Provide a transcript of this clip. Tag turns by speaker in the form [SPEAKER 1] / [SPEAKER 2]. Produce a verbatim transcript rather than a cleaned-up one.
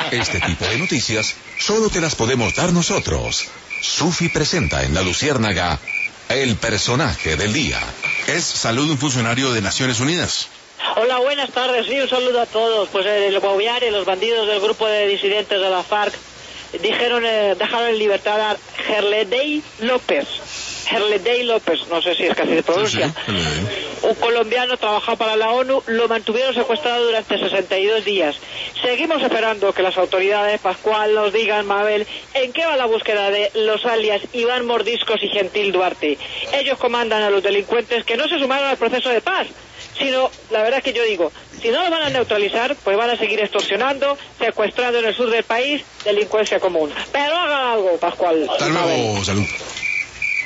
[SPEAKER 1] Este tipo de noticias solo te las podemos dar nosotros. Sufi presenta en La Luciérnaga el personaje del día.
[SPEAKER 2] Es Salud, un funcionario de Naciones Unidas.
[SPEAKER 3] Hola, buenas tardes, sí, un saludo a todos. Pues el Guaviare, los bandidos del grupo de disidentes de la FARC, dijeron, eh, dejaron en libertad a Herledey López. Herledey López, no sé si es que así se pronuncia. Sí, sí. Un colombiano trabajaba para la ONU, lo mantuvieron secuestrado durante sesenta y dos días. Seguimos esperando que las autoridades, Pascual, nos digan, Mabel, en qué va la búsqueda de los alias Iván Mordiscos y Gentil Duarte. Ellos comandan a los delincuentes que no se sumaron al proceso de paz, sino, la verdad es que yo digo, si no lo van a neutralizar, pues van a seguir extorsionando, secuestrando en el sur del país, delincuencia común. Pero hagan algo, Pascual.
[SPEAKER 2] Hasta luego, Salud.